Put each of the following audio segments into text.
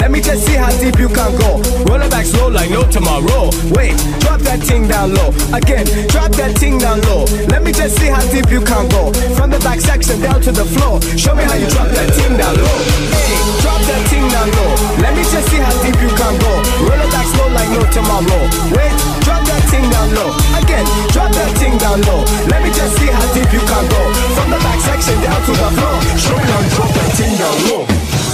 Let me just see how deep you can go. Roll it back slow like no tomorrow. Wait, drop that thing down low. Again, drop that thing down low. Let me just see how deep you can go. From the back section down to the floor. Show me how you drop that thing down low. Hey, drop that thing down low. Let me just see how deep you can go. Roll it back slow like no tomorrow. Wait, drop that thing down low. Again, drop that thing down low. Let me just see how deep you can go. From the back section down to the floor. Show me how you drop that thing down low.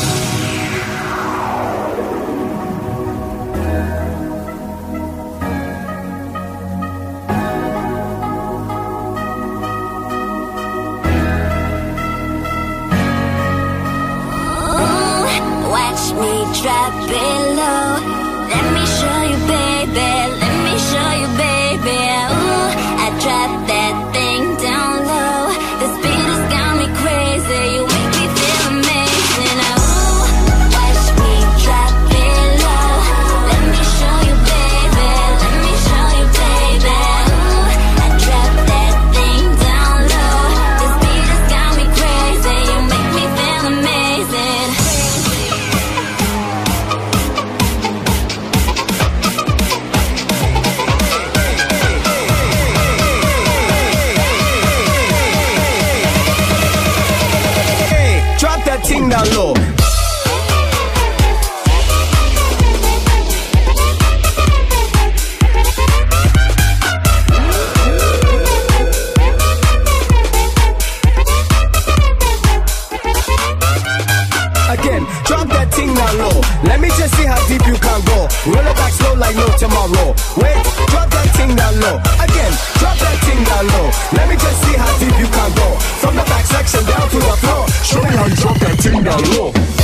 Watch me drop it low. Let me show you, baby. Let me show you, baby. Ooh, I drop that thing down low. The speed has got me crazy. You make me feel amazing. Ooh, watch me drop it low. Let me show you, baby. Let me show you, baby. Ooh, I drop that thing down low. The speed has got me crazy. You make me feel amazing. Drop that thing down low. Again, drop that thing down low. Let me just see how deep you can go. Roll it back slow like no tomorrow. Wait, drop that thing down low. Again, drop that thing down low. Let me just see how deep you can go. From the back section down to the floor. Show me how you drop that thing down low.